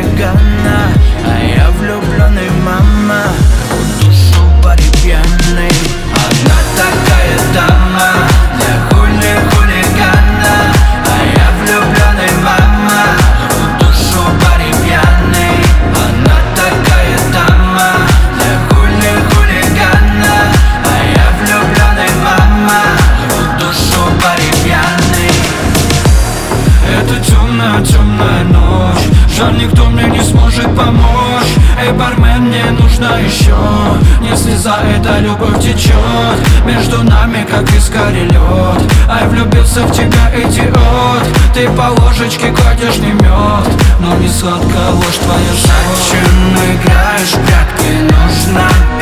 хулигана, а я влюбленный, мама, в душу парень пьяный. Она такая дама для хулигана, а я влюбленный, мама, в душу парень пьяный. Она такая дама для хулигана, а я влюбленный, мама, в душу парень пьяный. Это темная ночь, жаль, никто мне не сможет помочь. Эй, бармен, мне нужно еще. Не слеза, эта любовь течет между нами, как вискарь лед. Ай, влюбился в тебя, идиот. Ты по ложечке кладешь не мед, но не сладкая ложь твоя. Зачем играешь в прятки, нужно